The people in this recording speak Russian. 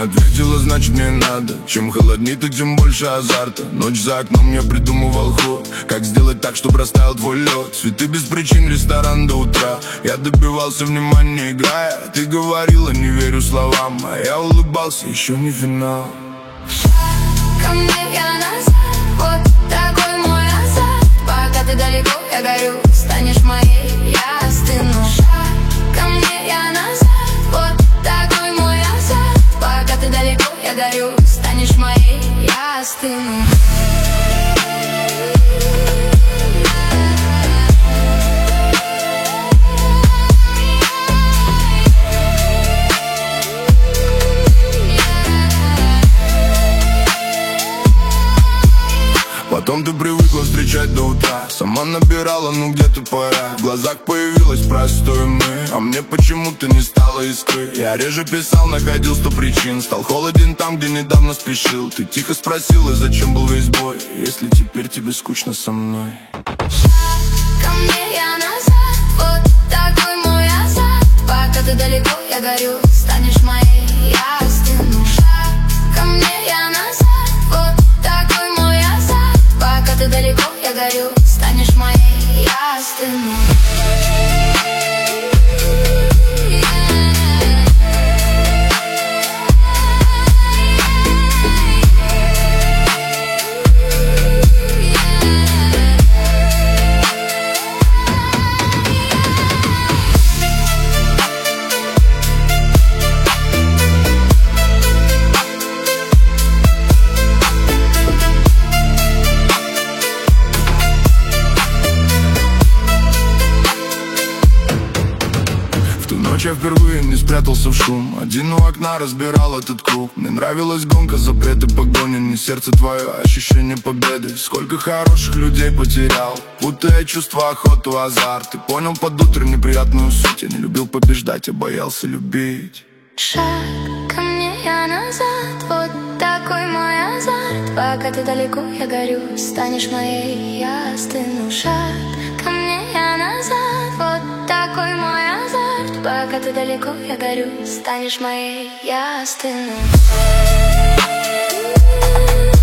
ответила, значит мне надо. Чем холодней, так тем больше азарта. Ночь за окном я придумывал ход, как сделать так, чтобы растаял твой лед. Цветы без причин, ресторан до утра. Я добивался внимания, играя. Ты говорила, не верю словам, а я улыбался, еще не финал. Ко мне я назад, вот такой мой азарт. Пока ты далеко, я горю, станешь моей, я остыну. Ко мне я назад, вот такой мой азарт. Пока ты далеко, я горю, станешь моей, я остыну. Потом ты привыкла встречать до утра. Сама набирала, ну где-то пора. В глазах появилось простое мы, а мне почему-то не стало искры. Я реже писал, находил 100 причин. Стал холоден там, где недавно спешил. Ты тихо спросила, зачем был весь бой, если теперь тебе скучно со мной. Ко мне я назад, вот такой мой азарт. Пока ты далеко, я горю, станешь моей, я остыну. Ко мне я назад, вот такой мой азарт. Пока ты далеко, я горю, станешь моей, я остыну. Я впервые не спрятался в шум. Один у окна разбирал этот круг. Мне нравилась гонка, запреты, погоня. Не сердце твое, а ощущение победы. Сколько хороших людей потерял, путая чувства, охоту, азарт. Ты понял под утро неприятную суть. Я не любил побеждать, я боялся любить. Шаг ко мне я назад, вот такой мой азарт. Пока ты далеко, я горю, станешь моей, я остыну. Шаг ко мне я назад, вот такой мой азарт. Пока ты далеко, я горю, станешь моей, я остыну.